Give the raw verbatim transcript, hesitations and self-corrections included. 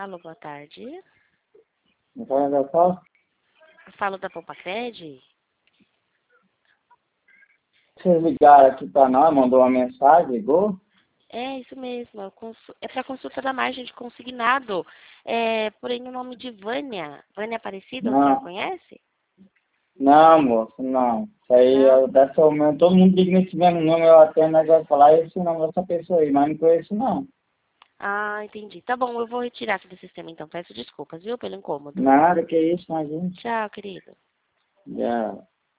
Alô, boa tarde. Não fala da qual? Falo da Poupacred. Vocês ligaram aqui pra nós, mandou uma mensagem, ligou? É, isso mesmo. É consu- é para consulta da margem de consignado. É, porém, o nome de Vânia. Vânia Aparecida, o senhor Não, conhece? não, moço, não. Isso aí, Não? eu, dessa momento, todo mundo liga nesse mesmo nome, eu até nós vai falar esse nome dessa pessoa aí, mas não conheço, não. Ah, entendi. Tá bom, eu vou retirar aqui do sistema, então. Peço desculpas, viu, pelo incômodo. Nada, que isso, imagina. Tchau, querido. Já.